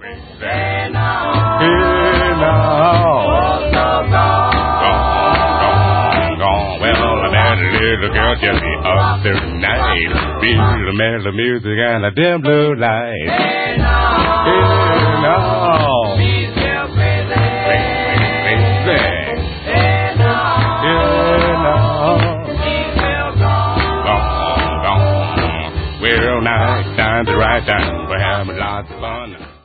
Hey now. Gone. Well, I met a little girl just the other night. Feel the mellow music and a dim blue light. Hey now. Well, now it's time to ride down. We're having lots of fun.